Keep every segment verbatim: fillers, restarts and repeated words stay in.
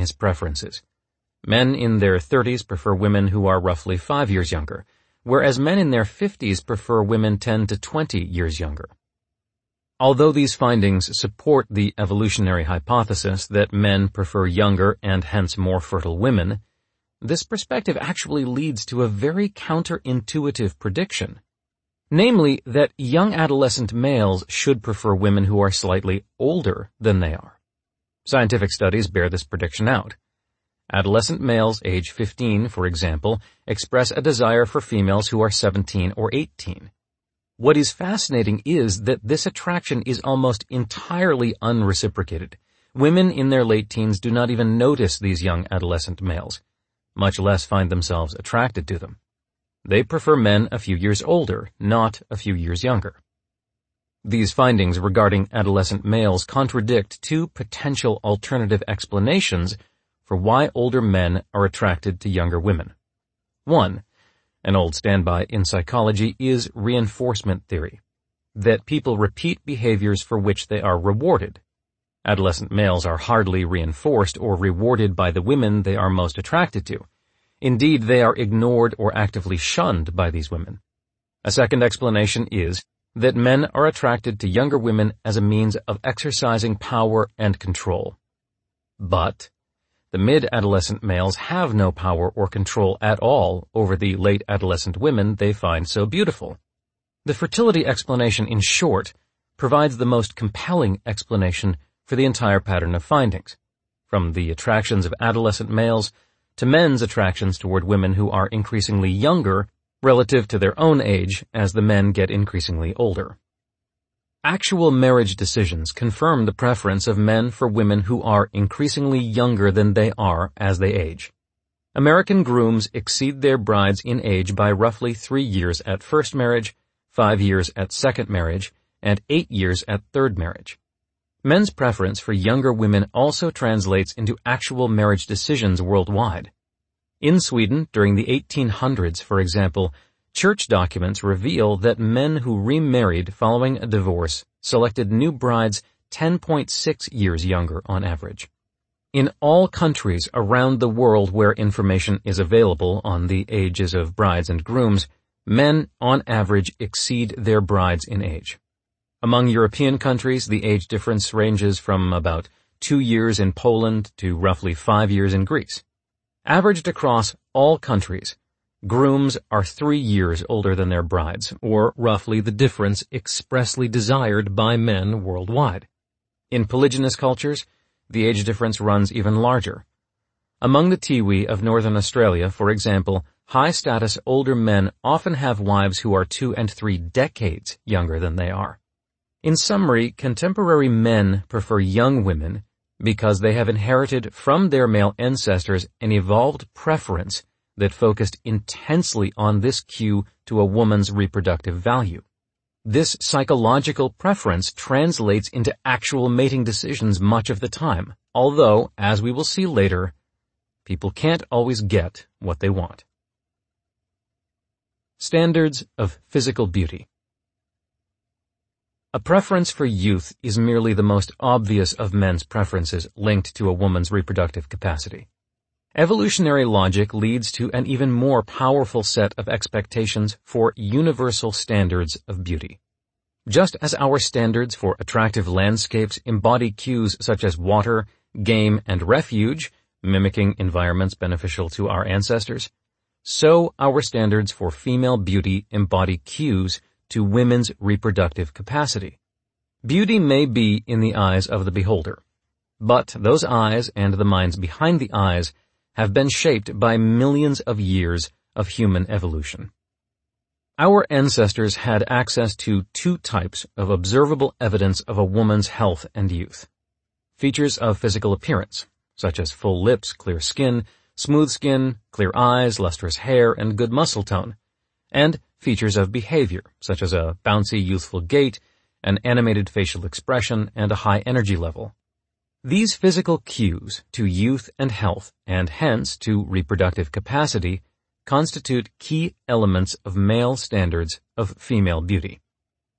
his preferences. Men in their thirties prefer women who are roughly five years younger, whereas men in their fifties prefer women ten to twenty years younger. Although these findings support the evolutionary hypothesis that men prefer younger and hence more fertile women, this perspective actually leads to a very counterintuitive prediction, namely that young adolescent males should prefer women who are slightly older than they are. Scientific studies bear this prediction out. Adolescent males age fifteen, for example, express a desire for females who are seventeen or eighteen. What is fascinating is that this attraction is almost entirely unreciprocated. Women in their late teens do not even notice these young adolescent males, much less find themselves attracted to them. They prefer men a few years older, not a few years younger. These findings regarding adolescent males contradict two potential alternative explanations for why older men are attracted to younger women. One, an old standby in psychology, is reinforcement theory, that people repeat behaviors for which they are rewarded. Adolescent males are hardly reinforced or rewarded by the women they are most attracted to. Indeed, they are ignored or actively shunned by these women. A second explanation is that men are attracted to younger women as a means of exercising power and control. But the mid-adolescent males have no power or control at all over the late adolescent women they find so beautiful. The fertility explanation, in short, provides the most compelling explanation for the entire pattern of findings, from the attractions of adolescent males to men's attractions toward women who are increasingly younger relative to their own age as the men get increasingly older. Actual marriage decisions confirm the preference of men for women who are increasingly younger than they are as they age. American grooms exceed their brides in age by roughly three years at first marriage, five years at second marriage, and eight years at third marriage. Men's preference for younger women also translates into actual marriage decisions worldwide. In Sweden, during the eighteen hundreds, for example, church documents reveal that men who remarried following a divorce selected new brides ten point six years younger on average. In all countries around the world where information is available on the ages of brides and grooms, men on average exceed their brides in age. Among European countries, the age difference ranges from about two years in Poland to roughly five years in Greece. Averaged across all countries, grooms are three years older than their brides, or roughly the difference expressly desired by men worldwide. In polygynous cultures, the age difference runs even larger. Among the Tiwi of Northern Australia, for example, high-status older men often have wives who are two and three decades younger than they are. In summary, contemporary men prefer young women because they have inherited from their male ancestors an evolved preference that focused intensely on this cue to a woman's reproductive value. This psychological preference translates into actual mating decisions much of the time, although, as we will see later, people can't always get what they want. Standards of physical beauty. A preference for youth is merely the most obvious of men's preferences linked to a woman's reproductive capacity. Evolutionary logic leads to an even more powerful set of expectations for universal standards of beauty. Just as our standards for attractive landscapes embody cues such as water, game, and refuge, mimicking environments beneficial to our ancestors, so our standards for female beauty embody cues to women's reproductive capacity. Beauty may be in the eyes of the beholder, but those eyes and the minds behind the eyes have been shaped by millions of years of human evolution. Our ancestors had access to two types of observable evidence of a woman's health and youth. Features of physical appearance, such as full lips, clear skin, smooth skin, clear eyes, lustrous hair, and good muscle tone, and features of behavior, such as a bouncy, youthful gait, an animated facial expression, and a high energy level. These physical cues to youth and health, and hence to reproductive capacity, constitute key elements of male standards of female beauty.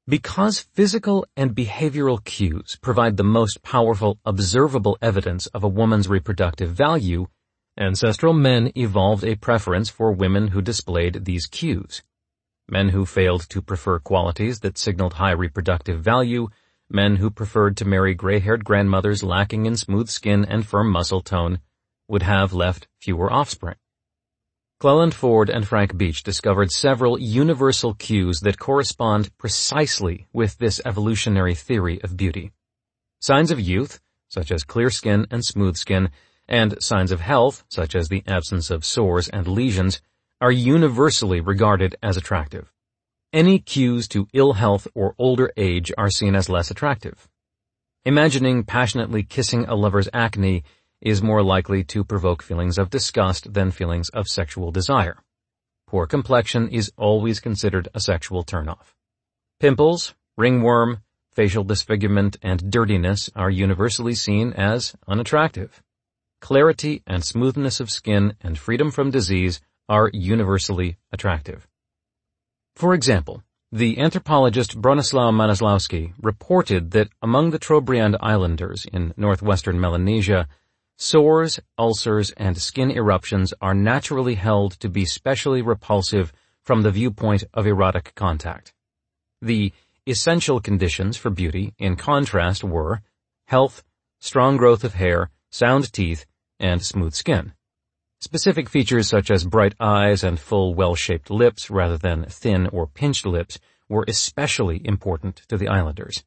Because physical and behavioral cues provide the most powerful observable evidence of a woman's reproductive value, ancestral men evolved a preference for women who displayed these cues. Men who failed to prefer qualities that signaled high reproductive value, men who preferred to marry gray-haired grandmothers lacking in smooth skin and firm muscle tone, would have left fewer offspring. Cleland Ford and Frank Beach discovered several universal cues that correspond precisely with this evolutionary theory of beauty. Signs of youth, such as clear skin and smooth skin, and signs of health, such as the absence of sores and lesions, are universally regarded as attractive. Any cues to ill health or older age are seen as less attractive. Imagining passionately kissing a lover's acne is more likely to provoke feelings of disgust than feelings of sexual desire. Poor complexion is always considered a sexual turnoff. Pimples, ringworm, facial disfigurement, and dirtiness are universally seen as unattractive. Clarity and smoothness of skin and freedom from disease are universally attractive. For example, the anthropologist Bronislaw Manoslawski reported that among the Trobriand Islanders in northwestern Melanesia, sores, ulcers, and skin eruptions are naturally held to be specially repulsive from the viewpoint of erotic contact. The essential conditions for beauty, in contrast, were health, strong growth of hair, sound teeth, and smooth skin. Specific features such as bright eyes and full, well-shaped lips rather than thin or pinched lips were especially important to the islanders.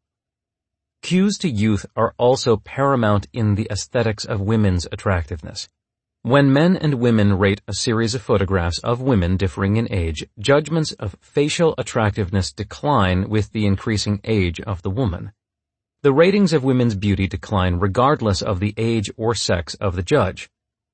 Cues to youth are also paramount in the aesthetics of women's attractiveness. When men and women rate a series of photographs of women differing in age, judgments of facial attractiveness decline with the increasing age of the woman. The ratings of women's beauty decline regardless of the age or sex of the judge.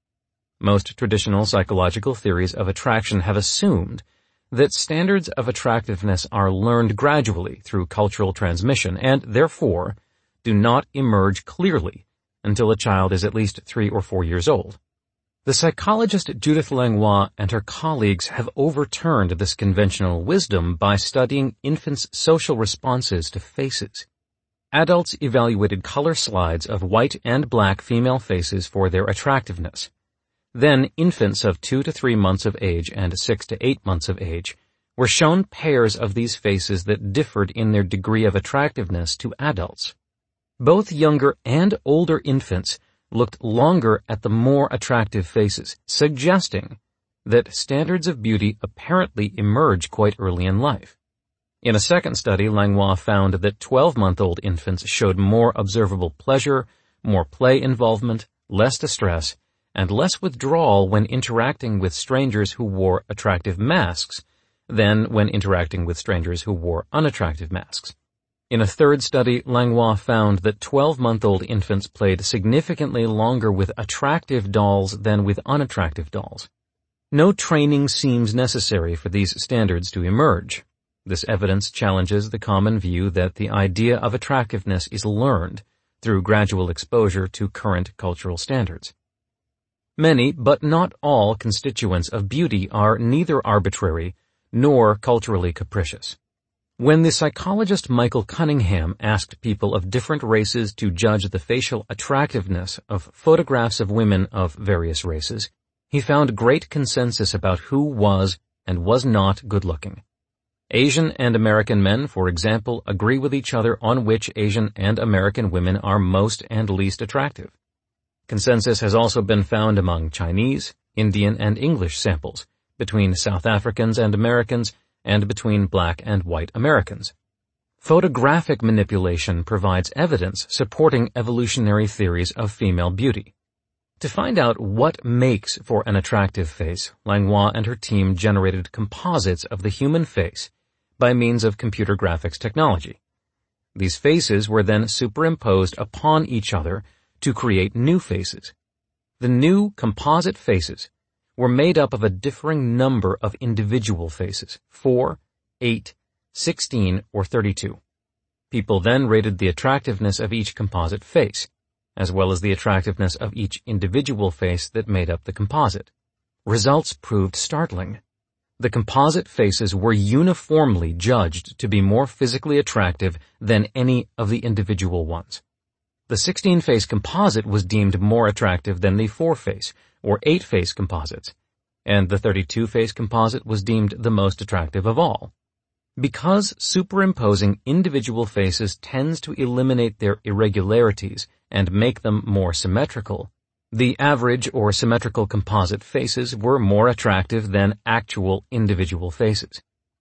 Most traditional psychological theories of attraction have assumed that standards of attractiveness are learned gradually through cultural transmission and, therefore, do not emerge clearly until a child is at least three or four years old. The psychologist Judith Langlois and her colleagues have overturned this conventional wisdom by studying infants' social responses to faces. Adults evaluated color slides of white and black female faces for their attractiveness. Then infants of two to three months of age and six to eight months of age were shown pairs of these faces that differed in their degree of attractiveness to adults. Both younger and older infants looked longer at the more attractive faces, suggesting that standards of beauty apparently emerge quite early in life. In a second study, Langlois found that twelve-month-old infants showed more observable pleasure, more play involvement, less distress, and less withdrawal when interacting with strangers who wore attractive masks than when interacting with strangers who wore unattractive masks. In a third study, Langlois found that twelve-month-old infants played significantly longer with attractive dolls than with unattractive dolls. No training seems necessary for these standards to emerge. This evidence challenges the common view that the idea of attractiveness is learned through gradual exposure to current cultural standards. Many, but not all, constituents of beauty are neither arbitrary nor culturally capricious. When the psychologist Michael Cunningham asked people of different races to judge the facial attractiveness of photographs of women of various races, he found great consensus about who was and was not good-looking. Asian and American men, for example, agree with each other on which Asian and American women are most and least attractive. Consensus has also been found among Chinese, Indian, and English samples, between South Africans and Americans, and between black and white Americans. Photographic manipulation provides evidence supporting evolutionary theories of female beauty. To find out what makes for an attractive face, Langlois and her team generated composites of the human face by means of computer graphics technology. These faces were then superimposed upon each other to create new faces. The new composite faces were made up of a differing number of individual faces, four, eight, sixteen, or thirty-two. People then rated the attractiveness of each composite face, as well as the attractiveness of each individual face that made up the composite. Results proved startling. the composite faces were uniformly judged to be more physically attractive than any of the individual ones. The sixteen-face composite was deemed more attractive than the four-face or eight-face composites, and the thirty-two-face composite was deemed the most attractive of all. Because superimposing individual faces tends to eliminate their irregularities and make them more symmetrical, the average or symmetrical composite faces were more attractive than actual individual faces.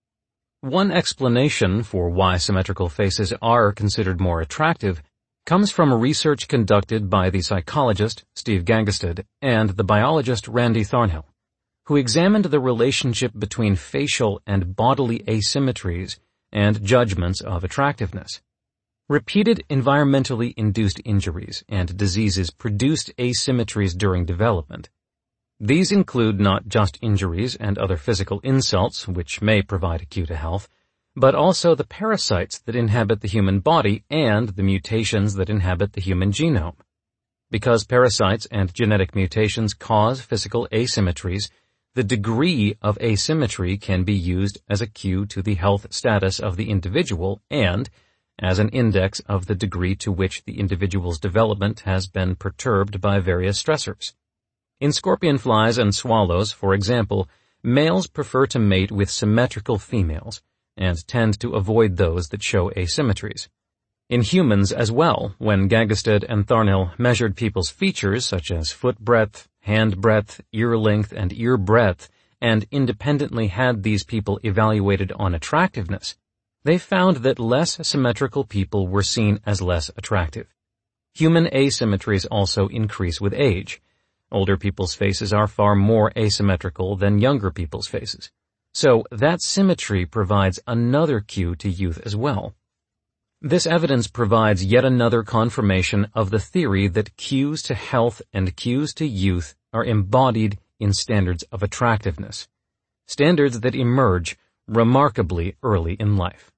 One explanation for why symmetrical faces are considered more attractive comes from research conducted by the psychologist Steve Gangestad and the biologist Randy Thornhill, who examined the relationship between facial and bodily asymmetries and judgments of attractiveness. Repeated environmentally induced injuries and diseases produced asymmetries during development. These include not just injuries and other physical insults, which may provide a cue to health, but also the parasites that inhabit the human body and the mutations that inhabit the human genome. Because parasites and genetic mutations cause physical asymmetries, the degree of asymmetry can be used as a cue to the health status of the individual and as an index of the degree to which the individual's development has been perturbed by various stressors. In scorpion flies and swallows, for example, males prefer to mate with symmetrical females and tend to avoid those that show asymmetries. In humans as well, when Gangestad and Thornhill measured people's features such as foot breadth, hand breadth, ear length, and ear breadth, and independently had these people evaluated on attractiveness, they found that less symmetrical people were seen as less attractive. Human asymmetries also increase with age. Older people's faces are far more asymmetrical than younger people's faces. So that symmetry provides another cue to youth as well. This evidence provides yet another confirmation of the theory that cues to health and cues to youth are embodied in standards of attractiveness, standards that emerge remarkably early in life.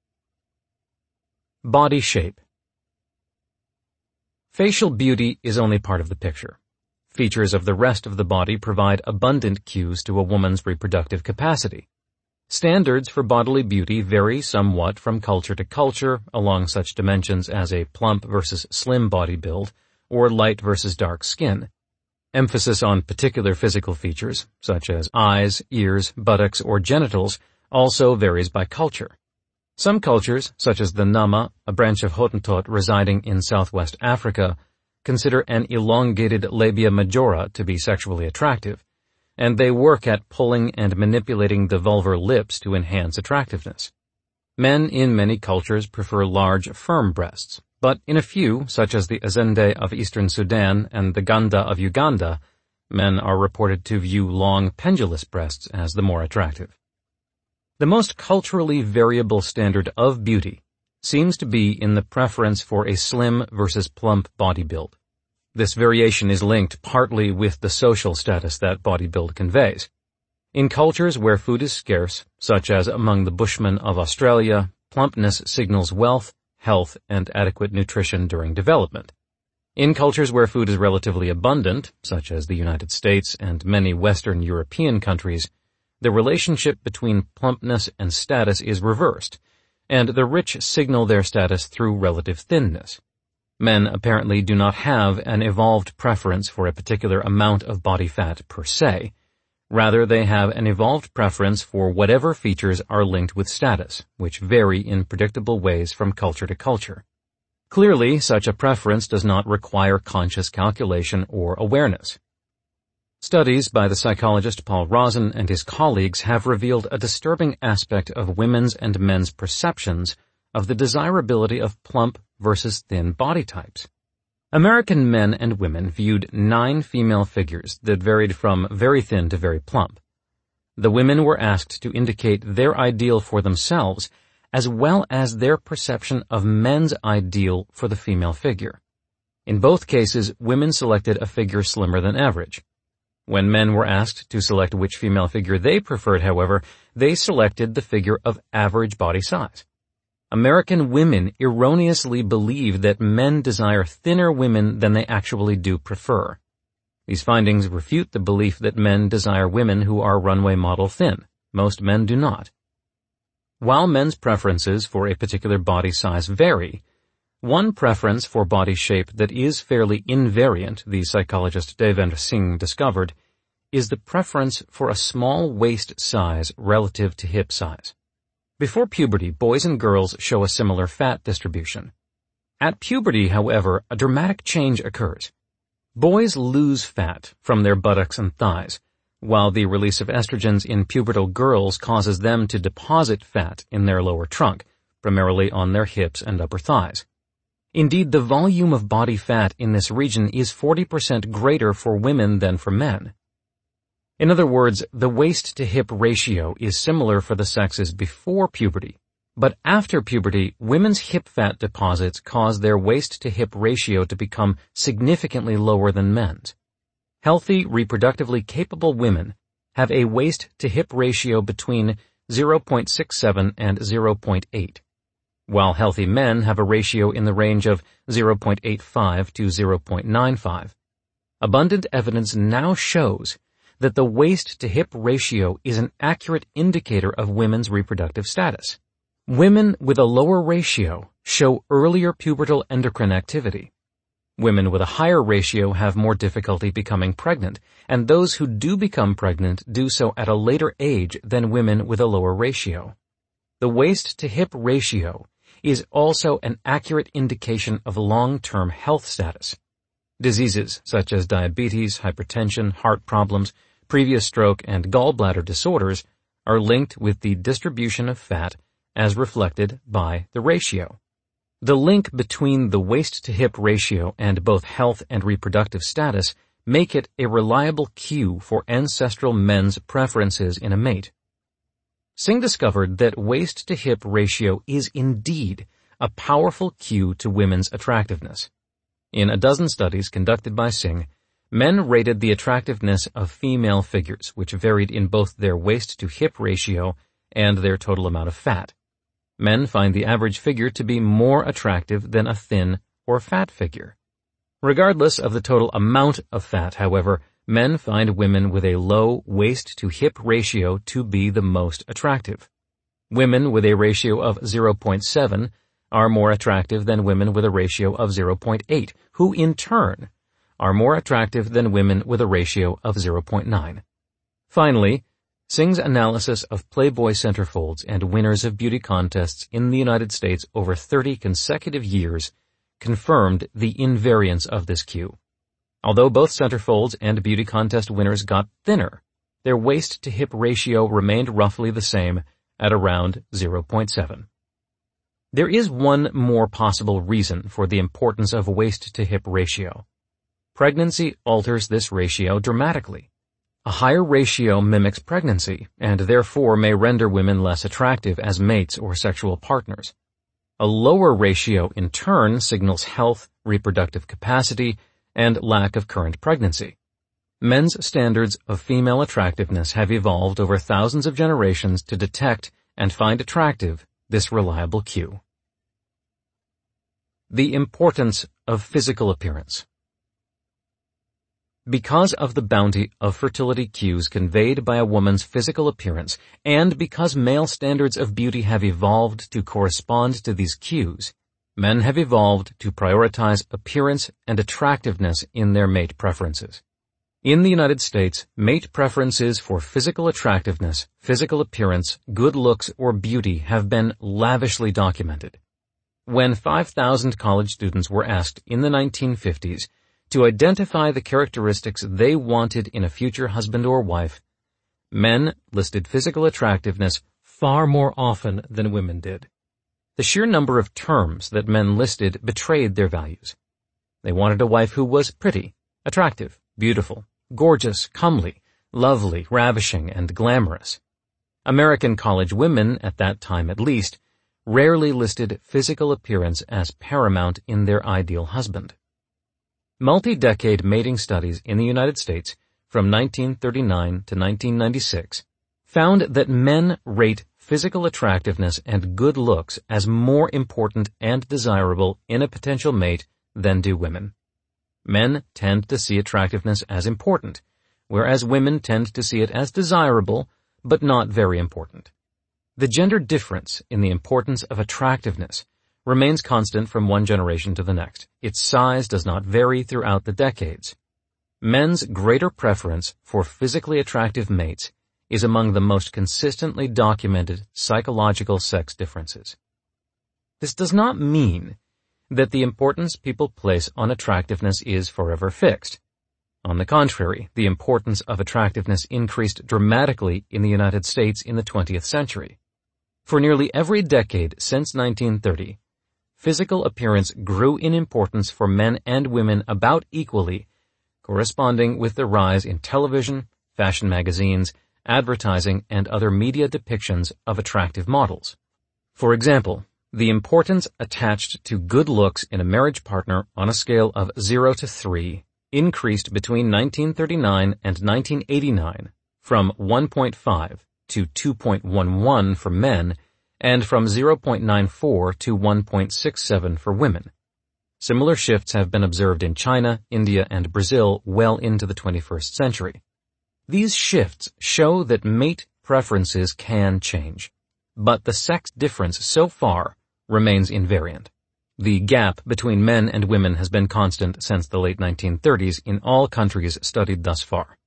Body shape. Facial beauty is only part of the picture. Features of the rest of the body provide abundant cues to a woman's reproductive capacity. Standards for bodily beauty vary somewhat from culture to culture along such dimensions as a plump versus slim body build or light versus dark skin. Emphasis on particular physical features, such as eyes, ears, buttocks, or genitals, also varies by culture. Some cultures, such as the Nama, a branch of Hottentot residing in southwest Africa, consider an elongated labia majora to be sexually attractive, and they work at pulling and manipulating the vulvar lips to enhance attractiveness. Men in many cultures prefer large, firm breasts, but in a few, such as the Azande of eastern Sudan and the Ganda of Uganda, men are reported to view long, pendulous breasts as the more attractive. The most culturally variable standard of beauty seems to be in the preference for a slim versus plump body build. This variation is linked partly with the social status that body build conveys. In cultures where food is scarce, such as among the Bushmen of Australia, plumpness signals wealth, health, and adequate nutrition during development. In cultures where food is relatively abundant, such as the United States and many Western European countries, the relationship between plumpness and status is reversed, and the rich signal their status through relative thinness. Men apparently do not have an evolved preference for a particular amount of body fat per se. Rather, they have an evolved preference for whatever features are linked with status, which vary in predictable ways from culture to culture. Clearly, such a preference does not require conscious calculation or awareness. Studies by the psychologist Paul Rozin and his colleagues have revealed a disturbing aspect of women's and men's perceptions of the desirability of plump versus thin body types. American men and women viewed nine female figures that varied from very thin to very plump. The women were asked to indicate their ideal for themselves as well as their perception of men's ideal for the female figure. In both cases, women selected a figure slimmer than average. When men were asked to select which female figure they preferred, however, they selected the figure of average body size. American women erroneously believe that men desire thinner women than they actually do prefer. These findings refute the belief that men desire women who are runway model thin, Most men do not. While men's preferences for a particular body size vary, one preference for body shape that is fairly invariant, the psychologist Devendra Singh discovered, is the preference for a small waist size relative to hip size. Before puberty, boys and girls show a similar fat distribution. At puberty, however, a dramatic change occurs. Boys lose fat from their buttocks and thighs, while the release of estrogens in pubertal girls causes them to deposit fat in their lower trunk, primarily on their hips and upper thighs. Indeed, the volume of body fat in this region is forty percent greater for women than for men. In other words, the waist-to-hip ratio is similar for the sexes before puberty, but after puberty, women's hip fat deposits cause their waist-to-hip ratio to become significantly lower than men's. Healthy, reproductively capable women have a waist-to-hip ratio between zero point six seven and zero point eight, while healthy men have a ratio in the range of zero point eight five to zero point nine five. Abundant evidence now shows that the waist-to-hip ratio is an accurate indicator of women's reproductive status. Women with a lower ratio show earlier pubertal endocrine activity. Women with a higher ratio have more difficulty becoming pregnant, and those who do become pregnant do so at a later age than women with a lower ratio. The waist-to-hip ratio is also an accurate indication of long-term health status. Diseases such as diabetes, hypertension, heart problems, previous stroke, and gallbladder disorders are linked with the distribution of fat as reflected by the ratio. The link between the waist-to-hip ratio and both health and reproductive status make it a reliable cue for ancestral men's preferences in a mate. Singh discovered that waist-to-hip ratio is indeed a powerful cue to women's attractiveness. In a dozen studies conducted by Singh, men rated the attractiveness of female figures, which varied in both their waist-to-hip ratio and their total amount of fat. Men find the average figure to be more attractive than a thin or fat figure. Regardless of the total amount of fat, however, men find women with a low waist-to-hip ratio to be the most attractive. Women with a ratio of zero point seven are more attractive than women with a ratio of zero point eight, who in turn are more attractive than women with a ratio of zero point nine. Finally, Singh's analysis of Playboy centerfolds and winners of beauty contests in the United States over thirty consecutive years confirmed the invariance of this cue. Although both centerfolds and beauty contest winners got thinner, their waist-to-hip ratio remained roughly the same at around zero point seven. There is one more possible reason for the importance of waist-to-hip ratio. Pregnancy alters this ratio dramatically. A higher ratio mimics pregnancy, and therefore may render women less attractive as mates or sexual partners. A lower ratio, in turn, signals health, reproductive capacity, and lack of current pregnancy. Men's standards of female attractiveness have evolved over thousands of generations to detect and find attractive this reliable cue. The importance of physical appearance. Because of the bounty of fertility cues conveyed by a woman's physical appearance, and because male standards of beauty have evolved to correspond to these cues, men have evolved to prioritize appearance and attractiveness in their mate preferences. In the United States, mate preferences for physical attractiveness, physical appearance, good looks, or beauty have been lavishly documented. When five thousand college students were asked in the nineteen fifties to identify the characteristics they wanted in a future husband or wife, men listed physical attractiveness far more often than women did. The sheer number of terms that men listed betrayed their values. They wanted a wife who was pretty, attractive, beautiful, gorgeous, comely, lovely, ravishing, and glamorous. American college women, at that time at least, rarely listed physical appearance as paramount in their ideal husband. Multi-decade mating studies in the United States from nineteen thirty-nine to nineteen ninety-six found that men rate physical attractiveness and good looks as more important and desirable in a potential mate than do women. Men tend to see attractiveness as important, whereas women tend to see it as desirable, but not very important. The gender difference in the importance of attractiveness remains constant from one generation to the next. Its size does not vary throughout the decades. Men's greater preference for physically attractive mates is among the most consistently documented psychological sex differences. This does not mean that the importance people place on attractiveness is forever fixed. On the contrary, the importance of attractiveness increased dramatically in the United States in the twentieth century. For nearly every decade since nineteen thirty, physical appearance grew in importance for men and women about equally, corresponding with the rise in television, fashion magazines, advertising, and other media depictions of attractive models. For example, the importance attached to good looks in a marriage partner on a scale of zero to three increased between nineteen thirty-nine and nineteen eighty-nine from one point five to two point one one for men and from zero point nine four to one point six seven for women. Similar shifts have been observed in China, India, and Brazil well into the twenty-first century. These shifts show that mate preferences can change, but the sex difference so far remains invariant. The gap between men and women has been constant since the late nineteen thirties in all countries studied thus far.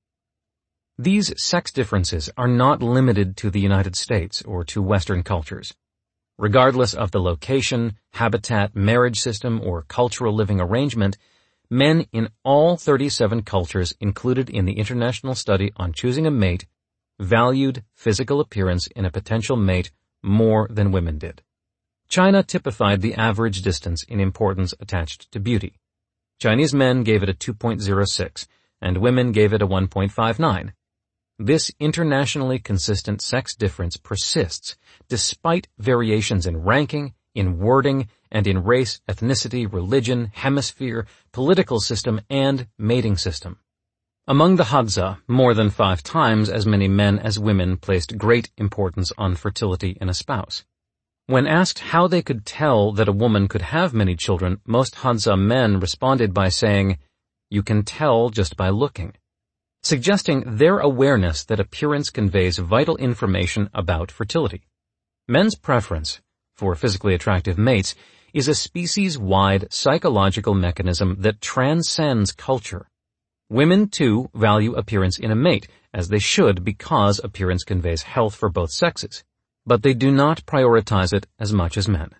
These sex differences are not limited to the United States or to Western cultures. Regardless of the location, habitat, marriage system, or cultural living arrangement, men in all thirty-seven cultures included in the International Study on Choosing a Mate valued physical appearance in a potential mate more than women did. China typified the average distance in importance attached to beauty. Chinese men gave it a two point zero six, and women gave it a one point five nine. This internationally consistent sex difference persists despite variations in ranking, in wording, and in race, ethnicity, religion, hemisphere, political system, and mating system. Among the Hadza, more than five times as many men as women placed great importance on fertility in a spouse. When asked how they could tell that a woman could have many children, most Hadza men responded by saying, "You can tell just by looking," suggesting their awareness that appearance conveys vital information about fertility. Men's preference for physically attractive mates is a species-wide psychological mechanism that transcends culture. Women, too, value appearance in a mate, as they should because appearance conveys health for both sexes, but they do not prioritize it as much as men.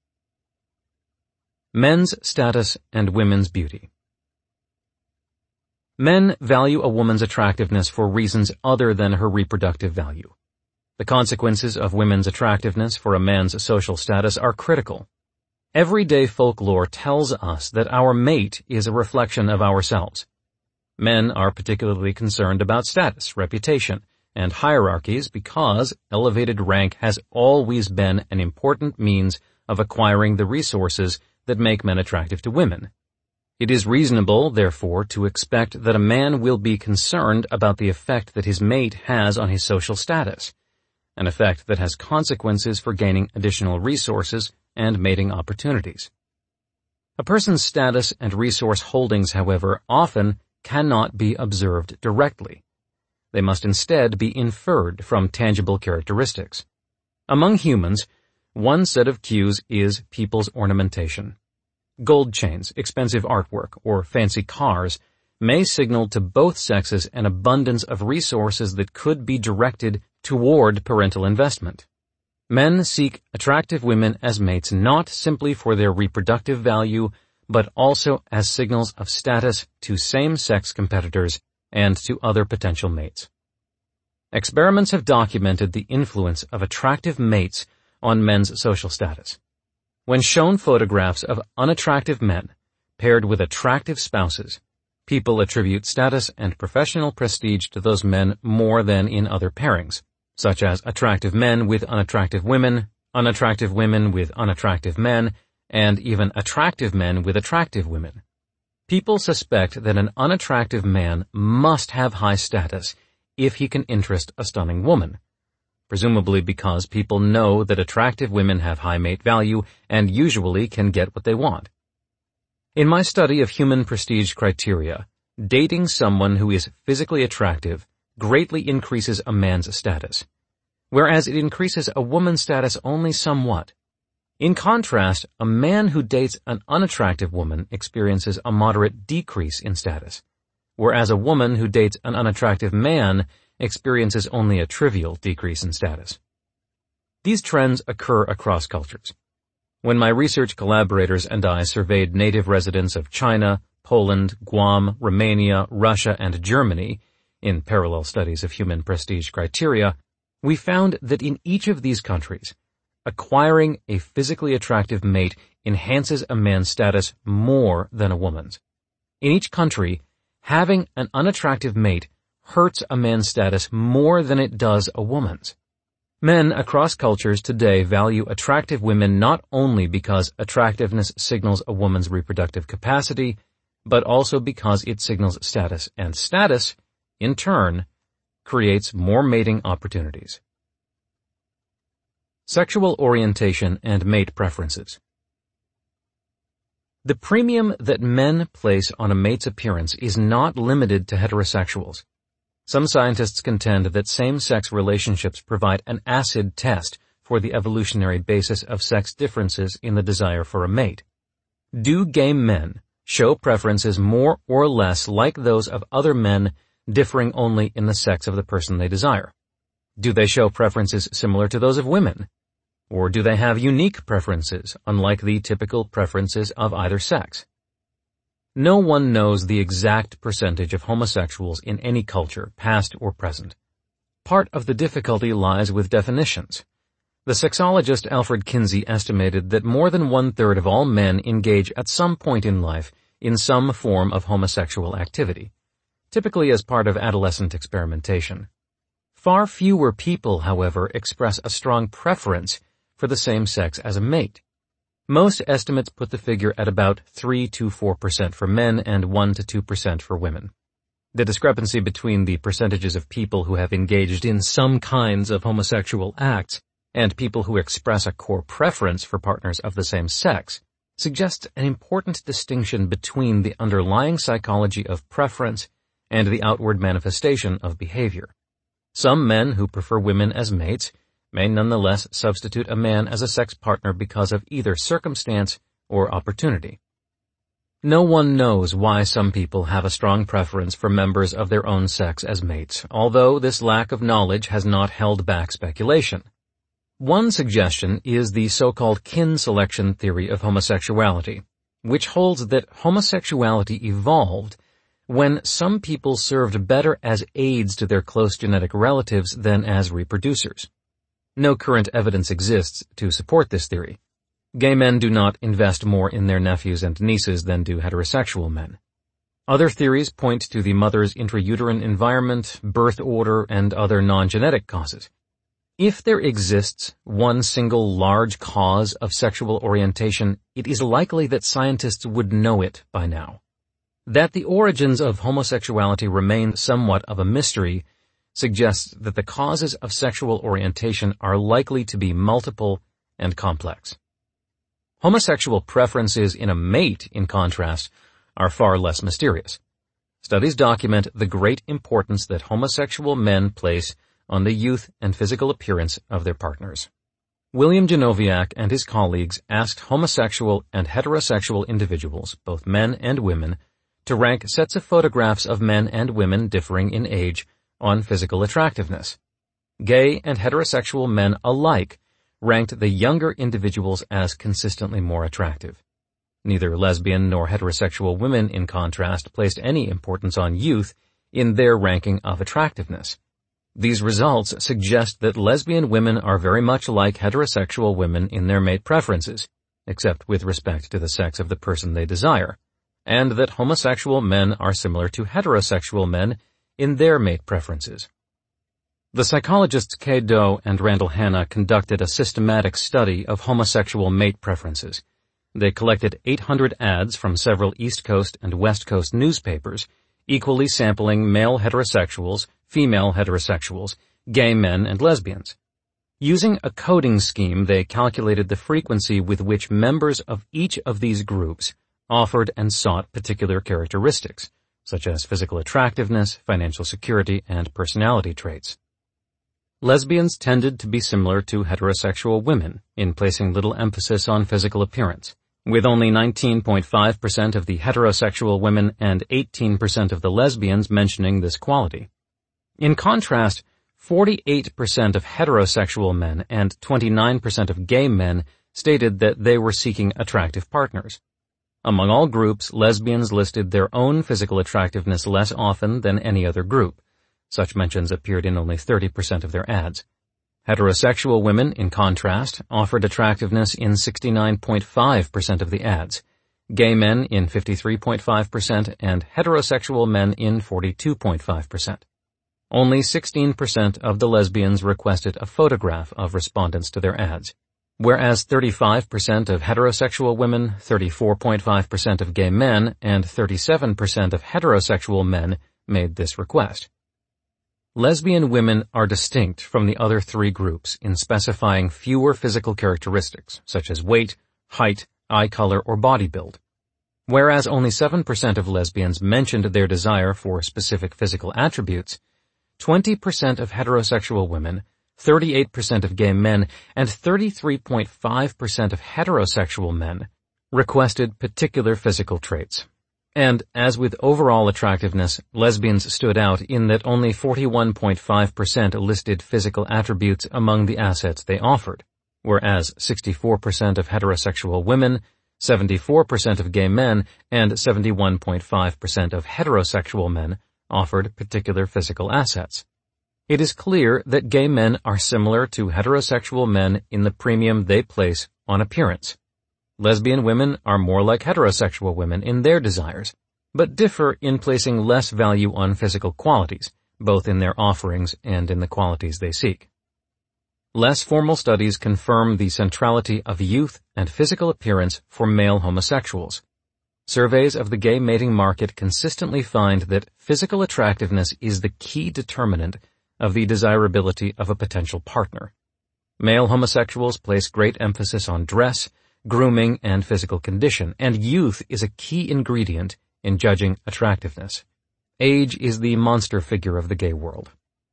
Men's status and women's beauty. Men value a woman's attractiveness for reasons other than her reproductive value. The consequences of women's attractiveness for a man's social status are critical. Everyday folklore tells us that our mate is a reflection of ourselves. Men are particularly concerned about status, reputation, and hierarchies because elevated rank has always been an important means of acquiring the resources that make men attractive to women. It is reasonable, therefore, to expect that a man will be concerned about the effect that his mate has on his social status, an effect that has consequences for gaining additional resources and mating opportunities. A person's status and resource holdings, however, often cannot be observed directly. They must instead be inferred from tangible characteristics. Among humans, one set of cues is people's ornamentation. Gold chains, expensive artwork, or fancy cars may signal to both sexes an abundance of resources that could be directed toward parental investment. Men seek attractive women as mates not simply for their reproductive value, but also as signals of status to same-sex competitors and to other potential mates. Experiments have documented the influence of attractive mates on men's social status. When shown photographs of unattractive men paired with attractive spouses, people attribute status and professional prestige to those men more than in other pairings, such as attractive men with unattractive women, unattractive women with unattractive men, and even attractive men with attractive women. People suspect that an unattractive man must have high status if he can interest a stunning woman, presumably because people know that attractive women have high mate value and usually can get what they want. In my study of human prestige criteria, dating someone who is physically attractive greatly increases a man's status, whereas it increases a woman's status only somewhat. In contrast, a man who dates an unattractive woman experiences a moderate decrease in status, whereas a woman who dates an unattractive man experiences only a trivial decrease in status. These trends occur across cultures. When my research collaborators and I surveyed native residents of China, Poland, Guam, Romania, Russia, and Germany in parallel studies of human prestige criteria, we found that in each of these countries, acquiring a physically attractive mate enhances a man's status more than a woman's. In each country, having an unattractive mate hurts a man's status more than it does a woman's. Men across cultures today value attractive women not only because attractiveness signals a woman's reproductive capacity, but also because it signals status, and status, in turn, creates more mating opportunities. Sexual orientation and mate preferences. The premium that men place on a mate's appearance is not limited to heterosexuals. Some scientists contend that same-sex relationships provide an acid test for the evolutionary basis of sex differences in the desire for a mate. Do gay men show preferences more or less like those of other men, differing only in the sex of the person they desire? Do they show preferences similar to those of women? Or do they have unique preferences, unlike the typical preferences of either sex? No one knows the exact percentage of homosexuals in any culture, past or present. Part of the difficulty lies with definitions. The sexologist Alfred Kinsey estimated that more than one-third of all men engage at some point in life in some form of homosexual activity, typically as part of adolescent experimentation. Far fewer people, however, express a strong preference for the same sex as a mate. Most estimates put the figure at about three to four percent for men and one to two percent for women. The discrepancy between the percentages of people who have engaged in some kinds of homosexual acts and people who express a core preference for partners of the same sex suggests an important distinction between the underlying psychology of preference and the outward manifestation of behavior. Some men who prefer women as mates may nonetheless substitute a man as a sex partner because of either circumstance or opportunity. No one knows why some people have a strong preference for members of their own sex as mates, although this lack of knowledge has not held back speculation. One suggestion is the so-called kin selection theory of homosexuality, which holds that homosexuality evolved when some people served better as aids to their close genetic relatives than as reproducers. No current evidence exists to support this theory. Gay men do not invest more in their nephews and nieces than do heterosexual men. Other theories point to the mother's intrauterine environment, birth order, and other non-genetic causes. If there exists one single large cause of sexual orientation, it is likely that scientists would know it by now. That the origins of homosexuality remain somewhat of a mystery suggests that the causes of sexual orientation are likely to be multiple and complex. Homosexual preferences in a mate, in contrast, are far less mysterious. Studies document the great importance that homosexual men place on the youth and physical appearance of their partners. William Genoviak and his colleagues asked homosexual and heterosexual individuals, both men and women, to rank sets of photographs of men and women differing in age on physical attractiveness. Gay and heterosexual men alike ranked the younger individuals as consistently more attractive. Neither lesbian nor heterosexual women, in contrast, placed any importance on youth in their ranking of attractiveness. These results suggest that lesbian women are very much like heterosexual women in their mate preferences, except with respect to the sex of the person they desire, and that homosexual men are similar to heterosexual men in their mate preferences. The psychologists Kay Doe and Randall Hanna conducted a systematic study of homosexual mate preferences. They collected eight hundred ads from several East Coast and West Coast newspapers, equally sampling male heterosexuals, female heterosexuals, gay men, and lesbians. Using a coding scheme, they calculated the frequency with which members of each of these groups offered and sought particular characteristics, such as physical attractiveness, financial security, and personality traits. Lesbians tended to be similar to heterosexual women in placing little emphasis on physical appearance, with only nineteen point five percent of the heterosexual women and eighteen percent of the lesbians mentioning this quality. In contrast, forty-eight percent of heterosexual men and twenty-nine percent of gay men stated that they were seeking attractive partners. Among all groups, lesbians listed their own physical attractiveness less often than any other group. Such mentions appeared in only thirty percent of their ads. Heterosexual women, in contrast, offered attractiveness in sixty-nine point five percent of the ads, gay men in fifty-three point five percent, and heterosexual men in forty-two point five percent. Only sixteen percent of the lesbians requested a photograph of respondents to their ads, whereas thirty-five percent of heterosexual women, thirty-four point five percent of gay men, and thirty-seven percent of heterosexual men made this request. Lesbian women are distinct from the other three groups in specifying fewer physical characteristics, such as weight, height, eye color, or body build. Whereas only seven percent of lesbians mentioned their desire for specific physical attributes, twenty percent of heterosexual women, thirty-eight percent of gay men, and thirty-three point five percent of heterosexual men requested particular physical traits. And, as with overall attractiveness, lesbians stood out in that only forty-one point five percent listed physical attributes among the assets they offered, whereas sixty-four percent of heterosexual women, seventy-four percent of gay men, and seventy-one point five percent of heterosexual men offered particular physical assets. It is clear that gay men are similar to heterosexual men in the premium they place on appearance. Lesbian women are more like heterosexual women in their desires, but differ in placing less value on physical qualities, both in their offerings and in the qualities they seek. Less formal studies confirm the centrality of youth and physical appearance for male homosexuals. Surveys of the gay mating market consistently find that physical attractiveness is the key determinant of the desirability of a potential partner. Male homosexuals place great emphasis on dress, grooming, and physical condition, and youth is a key ingredient in judging attractiveness. Age is the monster figure of the gay world.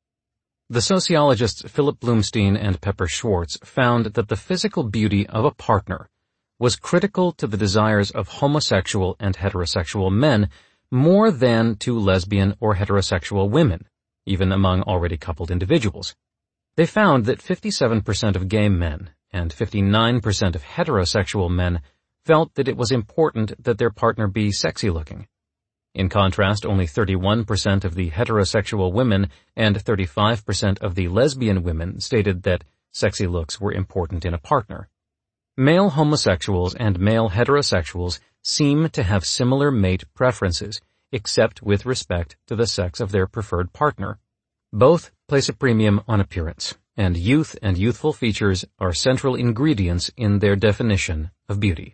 The sociologists Philip Bloomstein and Pepper Schwartz found that the physical beauty of a partner was critical to the desires of homosexual and heterosexual men more than to lesbian or heterosexual women, even among already coupled individuals. They found that fifty-seven percent of gay men and fifty-nine percent of heterosexual men felt that it was important that their partner be sexy-looking. In contrast, only thirty-one percent of the heterosexual women and thirty-five percent of the lesbian women stated that sexy looks were important in a partner. Male homosexuals and male heterosexuals seem to have similar mate preferences, except with respect to the sex of their preferred partner. Both place a premium on appearance, and youth and youthful features are central ingredients in their definition of beauty.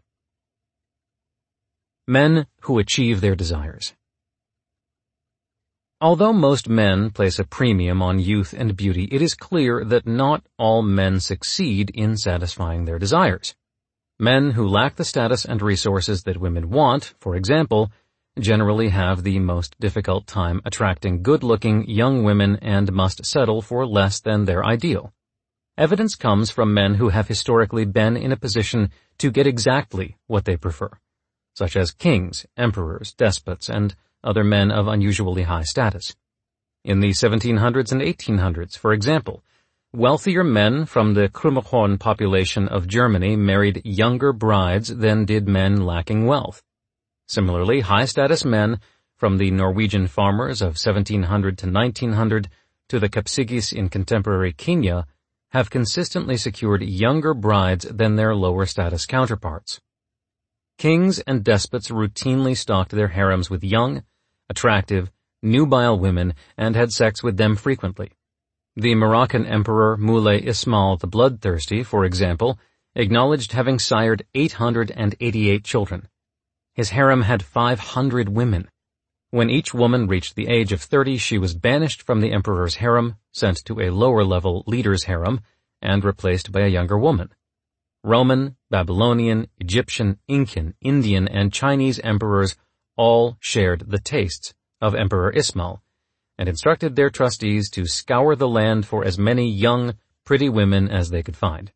Men who achieve their desires. Although most men place a premium on youth and beauty, it is clear that not all men succeed in satisfying their desires. Men who lack the status and resources that women want, for example, generally have the most difficult time attracting good-looking young women and must settle for less than their ideal. Evidence comes from men who have historically been in a position to get exactly what they prefer, such as kings, emperors, despots, and other men of unusually high status. In the seventeen hundreds and eighteen hundreds, for example, wealthier men from the Krummerhorn population of Germany married younger brides than did men lacking wealth. Similarly, high-status men from the Norwegian farmers of seventeen hundred to nineteen hundred to the Kapsigis in contemporary Kenya have consistently secured younger brides than their lower-status counterparts. Kings and despots routinely stocked their harems with young, attractive, nubile women and had sex with them frequently. The Moroccan emperor Moulay Ismail the Bloodthirsty, for example, acknowledged having sired eight hundred eighty-eight children. His harem had five hundred women. When each woman reached the age of thirty, she was banished from the emperor's harem, sent to a lower-level leader's harem, and replaced by a younger woman. Roman, Babylonian, Egyptian, Incan, Indian, and Chinese emperors all shared the tastes of Emperor Ismail, and instructed their trustees to scour the land for as many young, pretty women as they could find.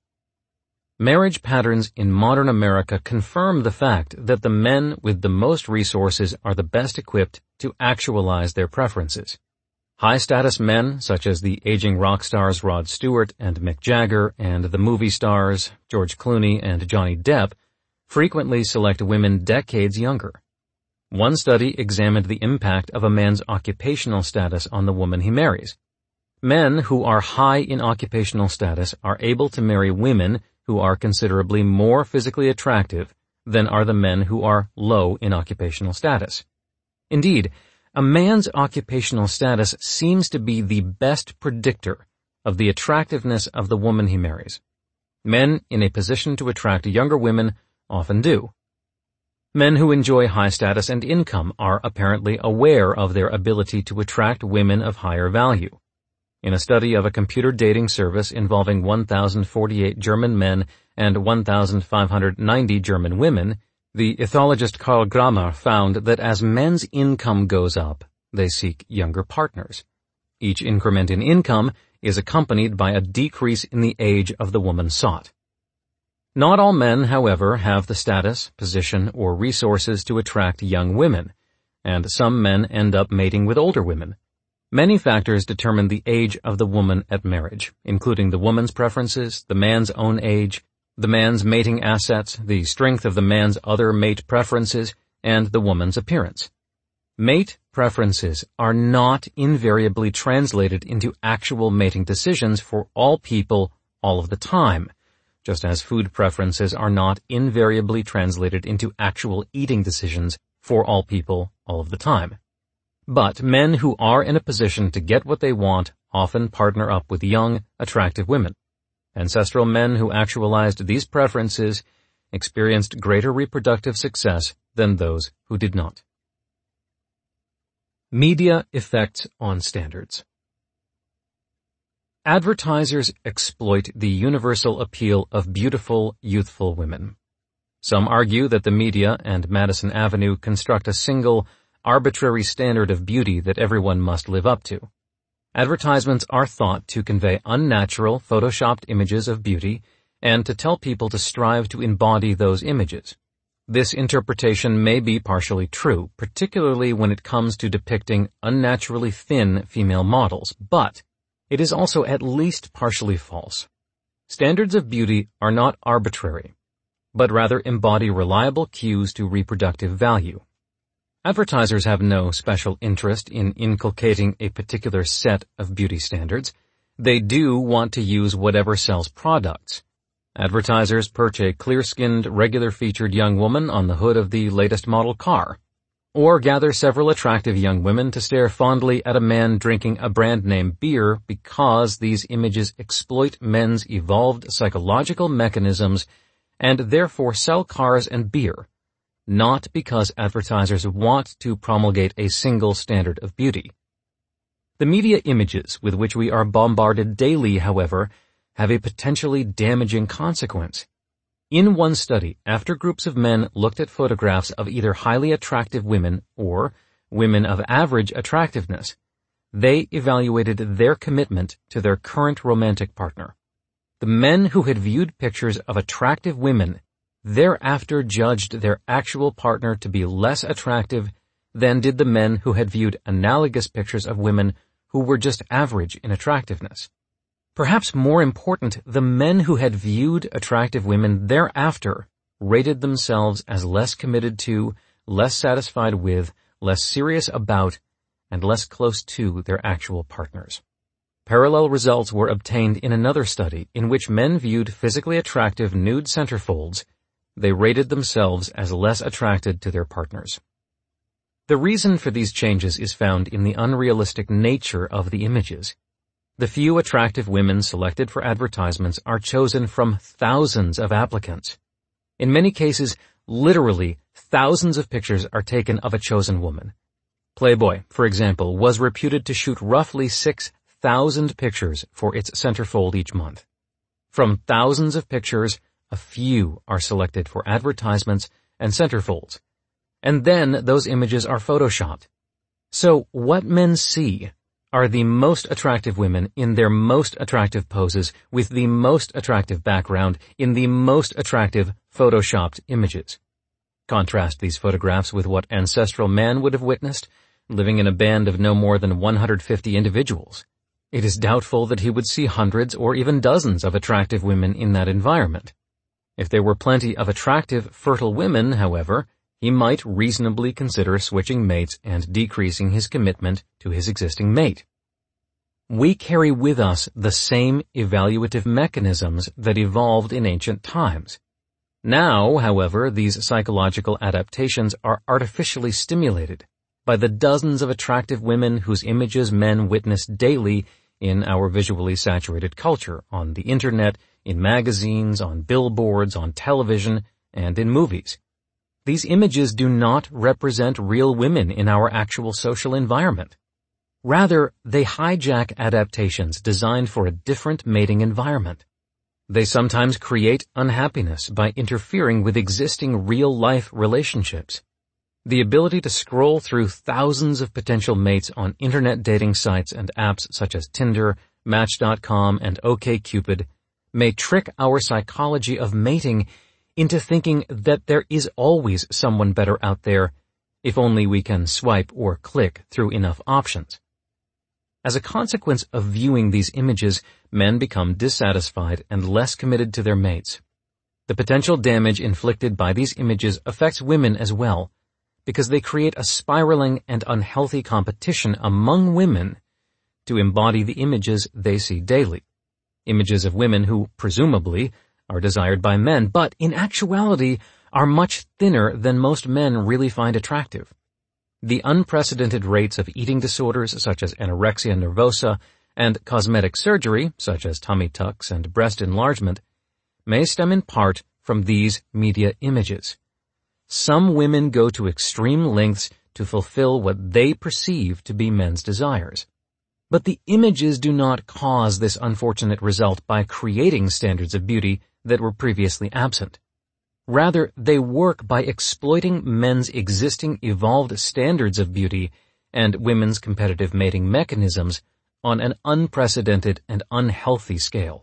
Marriage patterns in modern America confirm the fact that the men with the most resources are the best equipped to actualize their preferences. High-status men, such as the aging rock stars Rod Stewart and Mick Jagger, and the movie stars George Clooney and Johnny Depp, frequently select women decades younger. One study examined the impact of a man's occupational status on the woman he marries. Men who are high in occupational status are able to marry women who are considerably more physically attractive than are the men who are low in occupational status. Indeed, a man's occupational status seems to be the best predictor of the attractiveness of the woman he marries. Men in a position to attract younger women often do. Men who enjoy high status and income are apparently aware of their ability to attract women of higher value. In a study of a computer dating service involving one thousand forty-eight German men and one thousand five hundred ninety German women, the ethologist Karl Grammer found that as men's income goes up, they seek younger partners. Each increment in income is accompanied by a decrease in the age of the woman sought. Not all men, however, have the status, position, or resources to attract young women, and some men end up mating with older women. Many factors determine the age of the woman at marriage, including the woman's preferences, the man's own age, the man's mating assets, the strength of the man's other mate preferences, and the woman's appearance. Mate preferences are not invariably translated into actual mating decisions for all people all of the time, just as food preferences are not invariably translated into actual eating decisions for all people all of the time. But men who are in a position to get what they want often partner up with young, attractive women. Ancestral men who actualized these preferences experienced greater reproductive success than those who did not. Media effects on standards. Advertisers exploit the universal appeal of beautiful, youthful women. Some argue that the media and Madison Avenue construct a single, arbitrary standard of beauty that everyone must live up to. Advertisements are thought to convey unnatural, photoshopped images of beauty and to tell people to strive to embody those images. This interpretation may be partially true, particularly when it comes to depicting unnaturally thin female models, but it is also at least partially false. Standards of beauty are not arbitrary, but rather embody reliable cues to reproductive value. Advertisers have no special interest in inculcating a particular set of beauty standards. They do want to use whatever sells products. Advertisers perch a clear-skinned, regular-featured young woman on the hood of the latest model car, or gather several attractive young women to stare fondly at a man drinking a brand-name beer because these images exploit men's evolved psychological mechanisms and therefore sell cars and beer, not because advertisers want to promulgate a single standard of beauty. The media images with which we are bombarded daily, however, have a potentially damaging consequence. In one study, after groups of men looked at photographs of either highly attractive women or women of average attractiveness, they evaluated their commitment to their current romantic partner. The men who had viewed pictures of attractive women thereafter judged their actual partner to be less attractive than did the men who had viewed analogous pictures of women who were just average in attractiveness. Perhaps more important, the men who had viewed attractive women thereafter rated themselves as less committed to, less satisfied with, less serious about, and less close to their actual partners. Parallel results were obtained in another study in which men viewed physically attractive nude centerfolds. They rated themselves as less attracted to their partners. The reason for these changes is found in the unrealistic nature of the images. The few attractive women selected for advertisements are chosen from thousands of applicants. In many cases, literally thousands of pictures are taken of a chosen woman. Playboy, for example, was reputed to shoot roughly six thousand pictures for its centerfold each month. From thousands of pictures, a few are selected for advertisements and centerfolds, and then those images are photoshopped. So what men see are the most attractive women in their most attractive poses with the most attractive background in the most attractive photoshopped images. Contrast these photographs with what ancestral man would have witnessed, living in a band of no more than one hundred fifty individuals. It is doubtful that he would see hundreds or even dozens of attractive women in that environment. If there were plenty of attractive, fertile women, however, he might reasonably consider switching mates and decreasing his commitment to his existing mate. We carry with us the same evaluative mechanisms that evolved in ancient times. Now, however, these psychological adaptations are artificially stimulated by the dozens of attractive women whose images men witness daily in our visually saturated culture, on the internet, in magazines, on billboards, on television, and in movies. These images do not represent real women in our actual social environment. Rather, they hijack adaptations designed for a different mating environment. They sometimes create unhappiness by interfering with existing real-life relationships. The ability to scroll through thousands of potential mates on internet dating sites and apps such as Tinder, Match dot com, and OkCupid may trick our psychology of mating into thinking that there is always someone better out there if only we can swipe or click through enough options. As a consequence of viewing these images, men become dissatisfied and less committed to their mates. The potential damage inflicted by these images affects women as well, because they create a spiraling and unhealthy competition among women to embody the images they see daily. Images of women who, presumably, are desired by men, but in actuality are much thinner than most men really find attractive. The unprecedented rates of eating disorders such as anorexia nervosa and cosmetic surgery such as tummy tucks and breast enlargement may stem in part from these media images. Some women go to extreme lengths to fulfill what they perceive to be men's desires. But the images do not cause this unfortunate result by creating standards of beauty that were previously absent. Rather, they work by exploiting men's existing evolved standards of beauty and women's competitive mating mechanisms on an unprecedented and unhealthy scale.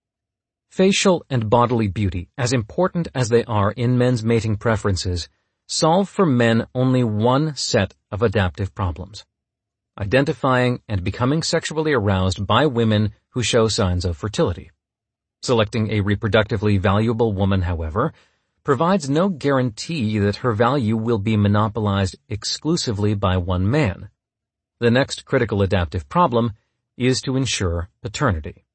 Facial and bodily beauty, as important as they are in men's mating preferences, solve for men only one set of adaptive problems: identifying and becoming sexually aroused by women who show signs of fertility. Selecting a reproductively valuable woman, however, provides no guarantee that her value will be monopolized exclusively by one man. The next critical adaptive problem is to ensure paternity.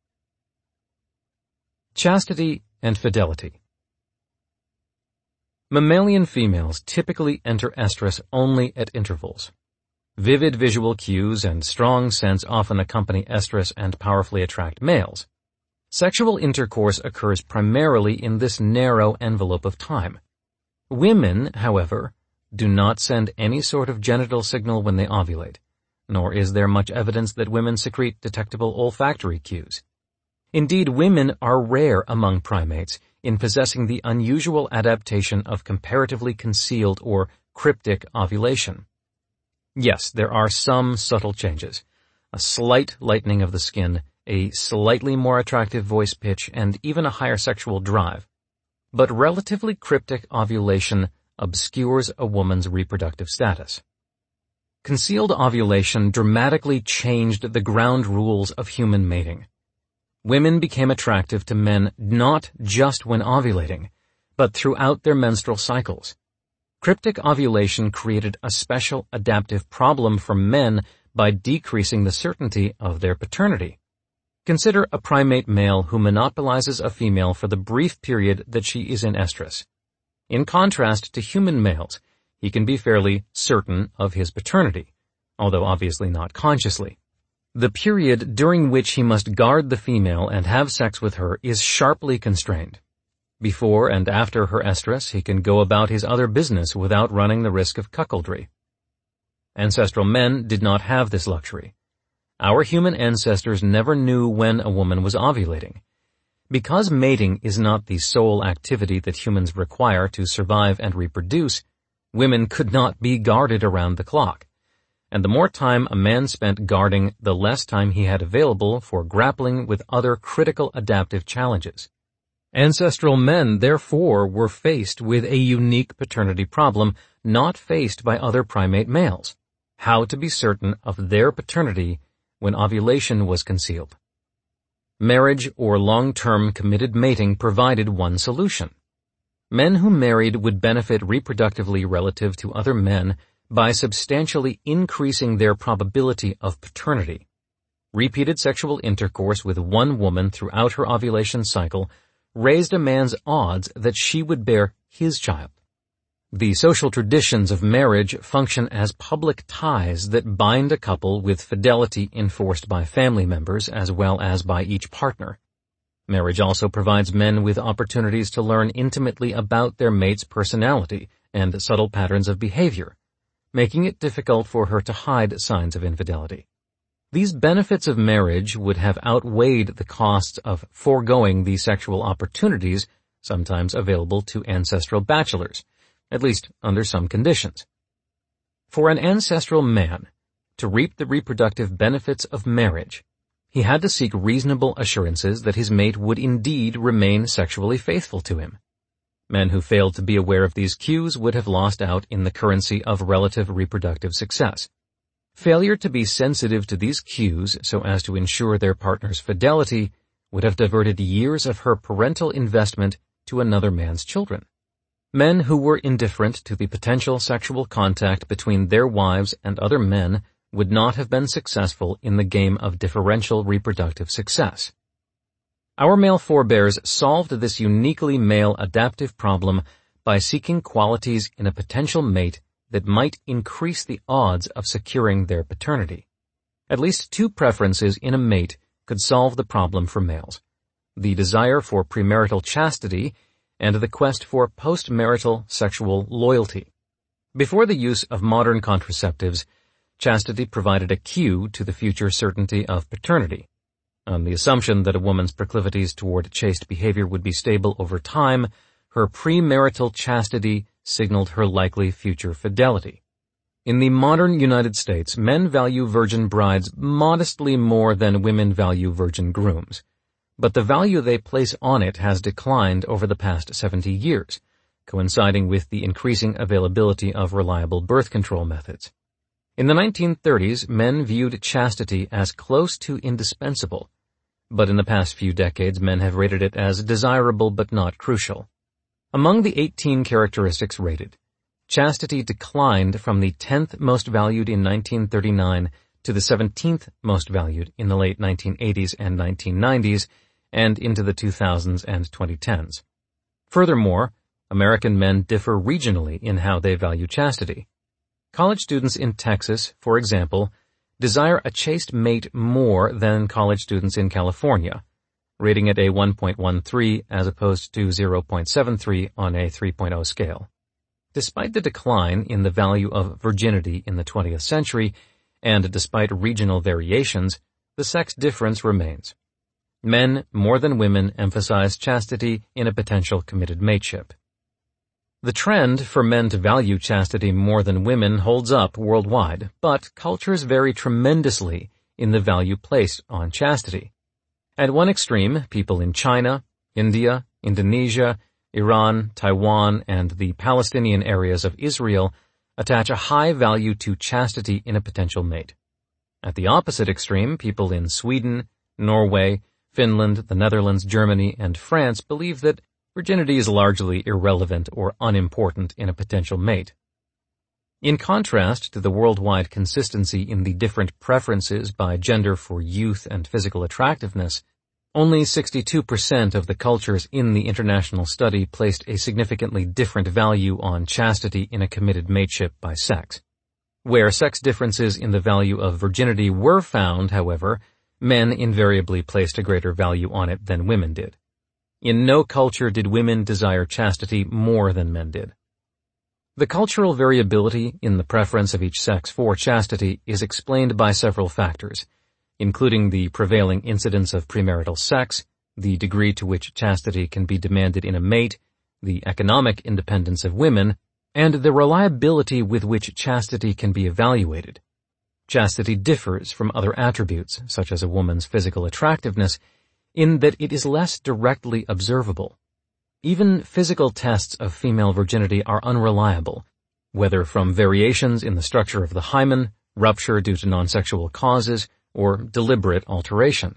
Chastity and fidelity. Mammalian females typically enter estrus only at intervals. Vivid visual cues and strong scents often accompany estrus and powerfully attract males. Sexual intercourse occurs primarily in this narrow envelope of time. Women, however, do not send any sort of genital signal when they ovulate, nor is there much evidence that women secrete detectable olfactory cues. Indeed, women are rare among primates in possessing the unusual adaptation of comparatively concealed or cryptic ovulation. Yes, there are some subtle changes: a slight lightening of the skin, a slightly more attractive voice pitch, and even a higher sexual drive. But relatively cryptic ovulation obscures a woman's reproductive status. Concealed ovulation dramatically changed the ground rules of human mating. Women became attractive to men not just when ovulating, but throughout their menstrual cycles. Cryptic ovulation created a special adaptive problem for men by decreasing the certainty of their paternity. Consider a primate male who monopolizes a female for the brief period that she is in estrus. In contrast to human males, he can be fairly certain of his paternity, although obviously not consciously. The period during which he must guard the female and have sex with her is sharply constrained. Before and after her estrus, he can go about his other business without running the risk of cuckoldry. Ancestral men did not have this luxury. Our human ancestors never knew when a woman was ovulating. Because mating is not the sole activity that humans require to survive and reproduce, women could not be guarded around the clock. and the more time a man spent guarding, the less time he had available for grappling with other critical adaptive challenges. Ancestral men, therefore, were faced with a unique paternity problem not faced by other primate males: how to be certain of their paternity when ovulation was concealed. Marriage or long-term committed mating provided one solution. Men who married would benefit reproductively relative to other men by substantially increasing their probability of paternity. Repeated sexual intercourse with one woman throughout her ovulation cycle raised a man's odds that she would bear his child. The social traditions of marriage function as public ties that bind a couple with fidelity enforced by family members as well as by each partner. Marriage also provides men with opportunities to learn intimately about their mate's personality and subtle patterns of behavior, making it difficult for her to hide signs of infidelity. These benefits of marriage would have outweighed the costs of foregoing the sexual opportunities sometimes available to ancestral bachelors, at least under some conditions. For an ancestral man to reap the reproductive benefits of marriage, he had to seek reasonable assurances that his mate would indeed remain sexually faithful to him. Men who failed to be aware of these cues would have lost out in the currency of relative reproductive success. Failure to be sensitive to these cues so as to ensure their partner's fidelity would have diverted years of her parental investment to another man's children. Men who were indifferent to the potential sexual contact between their wives and other men would not have been successful in the game of differential reproductive success. Our male forebears solved this uniquely male adaptive problem by seeking qualities in a potential mate that might increase the odds of securing their paternity. At least two preferences in a mate could solve the problem for males: the desire for premarital chastity and the quest for post-marital sexual loyalty. Before the use of modern contraceptives, chastity provided a cue to the future certainty of paternity. On the assumption that a woman's proclivities toward chaste behavior would be stable over time, her premarital chastity signaled her likely future fidelity. In the modern United States, men value virgin brides modestly more than women value virgin grooms, but the value they place on it has declined over the past seventy years, coinciding with the increasing availability of reliable birth control methods. In the nineteen thirties, men viewed chastity as close to indispensable, but in the past few decades, men have rated it as desirable but not crucial. Among the eighteen characteristics rated, chastity declined from the tenth most valued in nineteen thirty-nine to the seventeenth most valued in the late nineteen eighties and nineteen nineties and into the two thousands and twenty tens. Furthermore, American men differ regionally in how they value chastity. College students in Texas, for example, desire a chaste mate more than college students in California, rating it a one point one three as opposed to zero point seven three on a three point oh scale. Despite the decline in the value of virginity in the twentieth century, and despite regional variations, the sex difference remains. Men, more than women, emphasize chastity in a potential committed mateship. The trend for men to value chastity more than women holds up worldwide, but cultures vary tremendously in the value placed on chastity. At one extreme, people in China, India, Indonesia, Iran, Taiwan, and the Palestinian areas of Israel attach a high value to chastity in a potential mate. At the opposite extreme, people in Sweden, Norway, Finland, the Netherlands, Germany, and France believe that virginity is largely irrelevant or unimportant in a potential mate. In contrast to the worldwide consistency in the different preferences by gender for youth and physical attractiveness, only sixty-two percent of the cultures in the international study placed a significantly different value on chastity in a committed mateship by sex. Where sex differences in the value of virginity were found, however, men invariably placed a greater value on it than women did. In no culture did women desire chastity more than men did. The cultural variability in the preference of each sex for chastity is explained by several factors, including the prevailing incidence of premarital sex, the degree to which chastity can be demanded in a mate, the economic independence of women, and the reliability with which chastity can be evaluated. chastity differs from other attributes, such as a woman's physical attractiveness, in that it is less directly observable. Even physical tests of female virginity are unreliable, whether from variations in the structure of the hymen, rupture due to non-sexual causes, or deliberate alteration.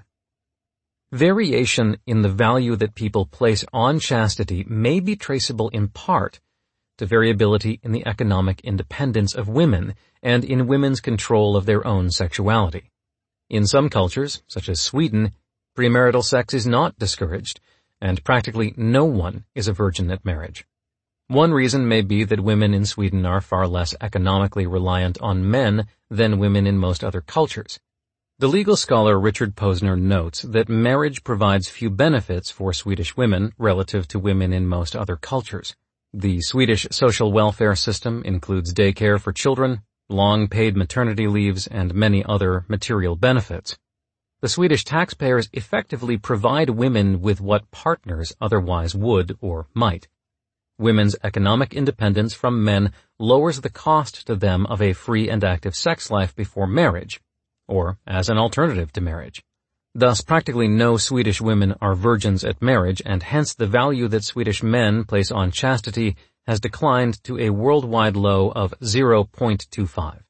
Variation in the value that people place on chastity may be traceable in part to variability in the economic independence of women and in women's control of their own sexuality. In some cultures, such as Sweden, premarital sex is not discouraged, and practically no one is a virgin at marriage. One reason may be that women in Sweden are far less economically reliant on men than women in most other cultures. The legal scholar Richard Posner notes that marriage provides few benefits for Swedish women relative to women in most other cultures. The Swedish social welfare system includes daycare for children, long paid maternity leaves, and many other material benefits. The Swedish taxpayers effectively provide women with what partners otherwise would or might. Women's economic independence from men lowers the cost to them of a free and active sex life before marriage, or as an alternative to marriage. Thus, practically no Swedish women are virgins at marriage, and hence the value that Swedish men place on chastity has declined to a worldwide low of zero point two five.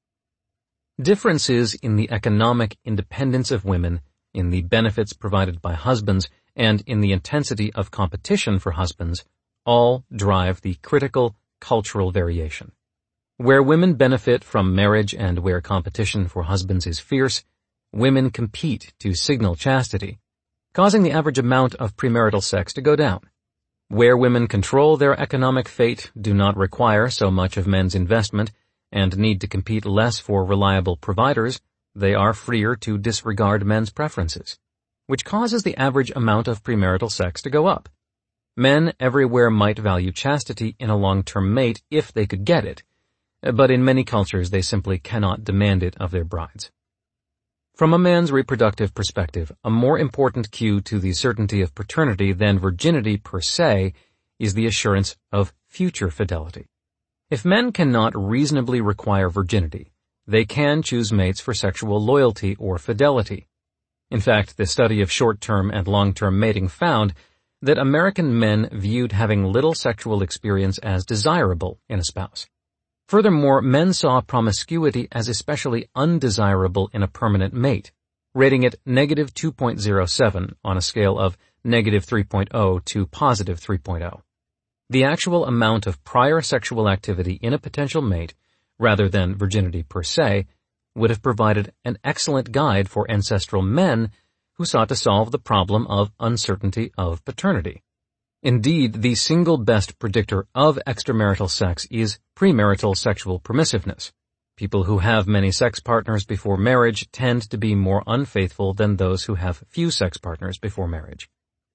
Differences in the economic independence of women, in the benefits provided by husbands, and in the intensity of competition for husbands all drive the critical cultural variation. Where women benefit from marriage and where competition for husbands is fierce, women compete to signal chastity, causing the average amount of premarital sex to go down. Where women control their economic fate, do not require so much of men's investment, and need to compete less for reliable providers, they are freer to disregard men's preferences, which causes the average amount of premarital sex to go up. Men everywhere might value chastity in a long-term mate if they could get it, but in many cultures they simply cannot demand it of their brides. From a man's reproductive perspective, a more important cue to the certainty of paternity than virginity per se is the assurance of future fidelity. If men cannot reasonably require virginity, they can choose mates for sexual loyalty or fidelity. In fact, the study of short-term and long-term mating found that American men viewed having little sexual experience as desirable in a spouse. Furthermore, men saw promiscuity as especially undesirable in a permanent mate, rating it negative two point zero seven on a scale of negative three point zero to positive three point zero. The actual amount of prior sexual activity in a potential mate, rather than virginity per se, would have provided an excellent guide for ancestral men who sought to solve the problem of uncertainty of paternity. Indeed, the single best predictor of extramarital sex is premarital sexual permissiveness. People who have many sex partners before marriage tend to be more unfaithful than those who have few sex partners before marriage.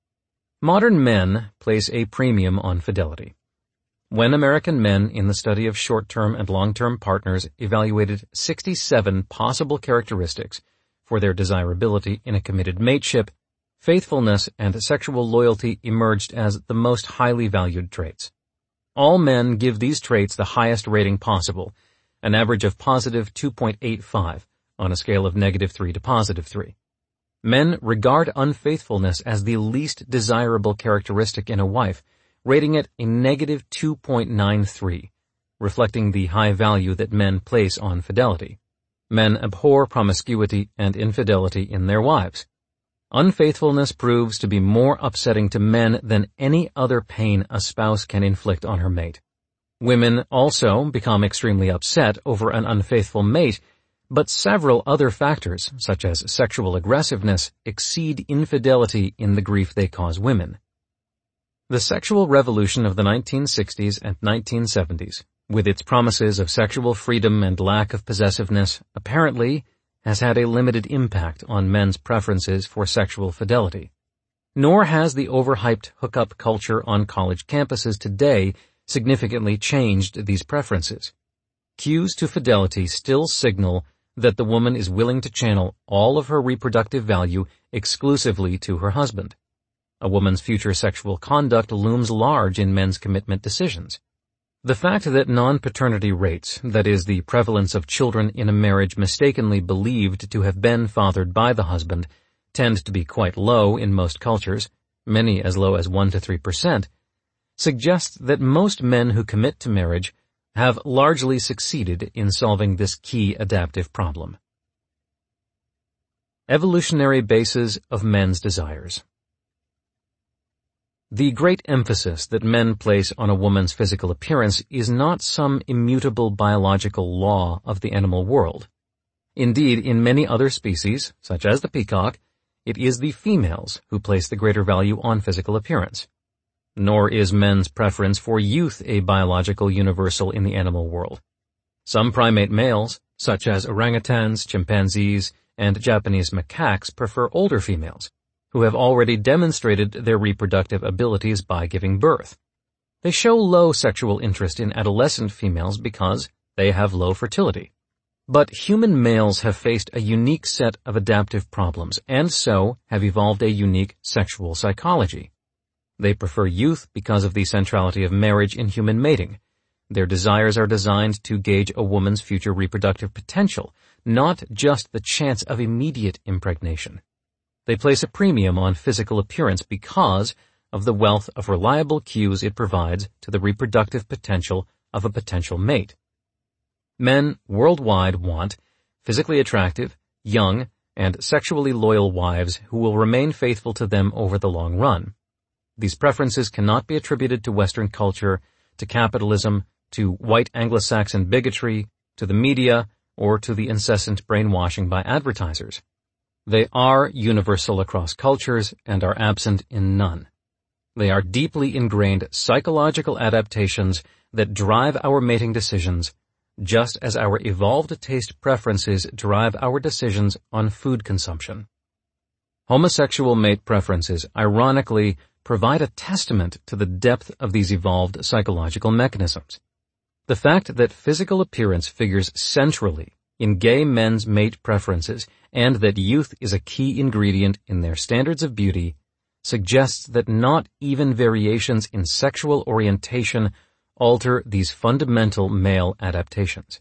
Modern men place a premium on fidelity. When American men in the study of short-term and long-term partners evaluated sixty-seven possible characteristics for their desirability in a committed mateship, faithfulness and sexual loyalty emerged as the most highly valued traits. All men give these traits the highest rating possible, an average of positive two point eight five on a scale of negative three to positive three. Men regard unfaithfulness as the least desirable characteristic in a wife, rating it a negative two point nine three, reflecting the high value that men place on fidelity. Men abhor promiscuity and infidelity in their wives. Unfaithfulness proves to be more upsetting to men than any other pain a spouse can inflict on her mate. Women also become extremely upset over an unfaithful mate, but several other factors, such as sexual aggressiveness, exceed infidelity in the grief they cause women. The sexual revolution of the nineteen sixties and nineteen seventies, with its promises of sexual freedom and lack of possessiveness, apparently has had a limited impact on men's preferences for sexual fidelity. Nor has the overhyped hookup culture on college campuses today significantly changed these preferences. Cues to fidelity still signal that the woman is willing to channel all of her reproductive value exclusively to her husband. A woman's future sexual conduct looms large in men's commitment decisions. The fact that non-paternity rates, that is, the prevalence of children in a marriage mistakenly believed to have been fathered by the husband, tend to be quite low in most cultures, many as low as one to three percent, suggests that most men who commit to marriage have largely succeeded in solving this key adaptive problem. Evolutionary bases of men's desires. The great emphasis that men place on a woman's physical appearance is not some immutable biological law of the animal world. Indeed, in many other species, such as the peacock, it is the females who place the greater value on physical appearance. Nor is men's preference for youth a biological universal in the animal world. Some primate males, such as orangutans, chimpanzees, and Japanese macaques, prefer older females, who have already demonstrated their reproductive abilities by giving birth. They show low sexual interest in adolescent females because they have low fertility. But human males have faced a unique set of adaptive problems, and so have evolved a unique sexual psychology. They prefer youth because of the centrality of marriage in human mating. Their desires are designed to gauge a woman's future reproductive potential, not just the chance of immediate impregnation. They place a premium on physical appearance because of the wealth of reliable cues it provides to the reproductive potential of a potential mate. Men worldwide want physically attractive, young, and sexually loyal wives who will remain faithful to them over the long run. These preferences cannot be attributed to Western culture, to capitalism, to white Anglo-Saxon bigotry, to the media, or to the incessant brainwashing by advertisers. They are universal across cultures and are absent in none. They are deeply ingrained psychological adaptations that drive our mating decisions, just as our evolved taste preferences drive our decisions on food consumption. Homosexual mate preferences, ironically, provide a testament to the depth of these evolved psychological mechanisms. The fact that physical appearance figures centrally in gay men's mate preferences and that youth is a key ingredient in their standards of beauty suggests that not even variations in sexual orientation alter these fundamental male adaptations.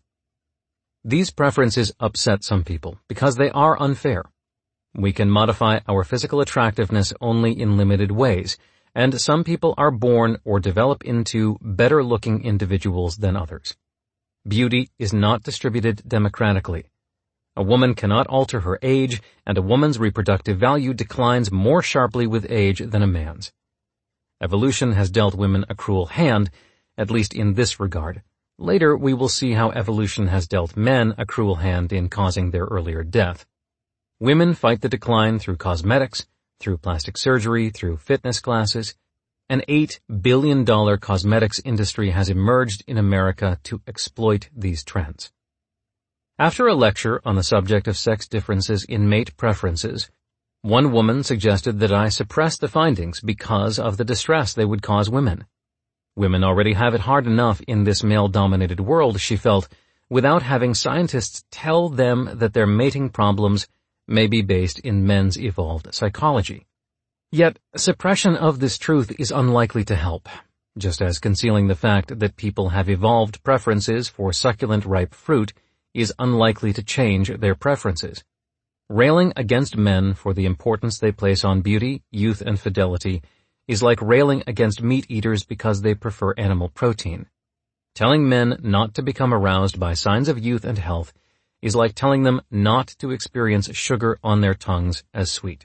These preferences upset some people because they are unfair. We can modify our physical attractiveness only in limited ways, and some people are born or develop into better-looking individuals than others. Beauty is not distributed democratically. A woman cannot alter her age, and a woman's reproductive value declines more sharply with age than a man's. Evolution has dealt women a cruel hand, at least in this regard. Later, we will see how evolution has dealt men a cruel hand in causing their earlier death. Women fight the decline through cosmetics, through plastic surgery, through fitness classes. An eight billion dollars cosmetics industry has emerged in America to exploit these trends. After a lecture on the subject of sex differences in mate preferences, one woman suggested that I suppress the findings because of the distress they would cause women. Women already have it hard enough in this male-dominated world, she felt, without having scientists tell them that their mating problems may be based in men's evolved psychology. Yet, suppression of this truth is unlikely to help, just as concealing the fact that people have evolved preferences for succulent ripe fruit is unlikely to change their preferences. Railing against men for the importance they place on beauty, youth, and fidelity is like railing against meat eaters because they prefer animal protein. Telling men not to become aroused by signs of youth and health is like telling them not to experience sugar on their tongues as sweet.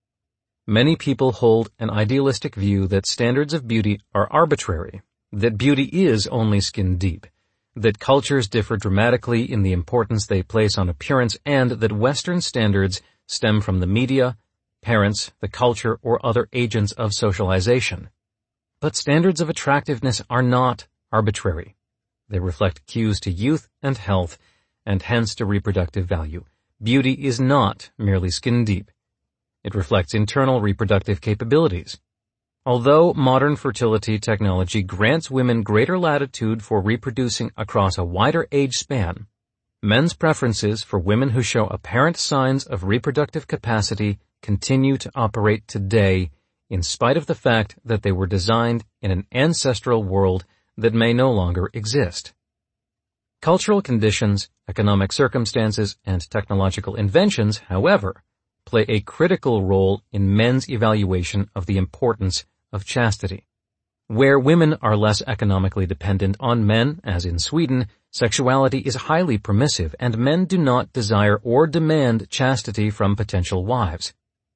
Many people hold an idealistic view that standards of beauty are arbitrary, that beauty is only skin deep, that cultures differ dramatically in the importance they place on appearance, and that Western standards stem from the media, parents, the culture, or other agents of socialization. But standards of attractiveness are not arbitrary. They reflect cues to youth and health, and hence to reproductive value. Beauty is not merely skin deep. It reflects internal reproductive capabilities. Although modern fertility technology grants women greater latitude for reproducing across a wider age span, men's preferences for women who show apparent signs of reproductive capacity continue to operate today in spite of the fact that they were designed in an ancestral world that may no longer exist. Cultural conditions, economic circumstances, and technological inventions, however, play a critical role in men's evaluation of the importance of chastity. Where women are less economically dependent on men, as in Sweden, sexuality is highly permissive and men do not desire or demand chastity from potential wives.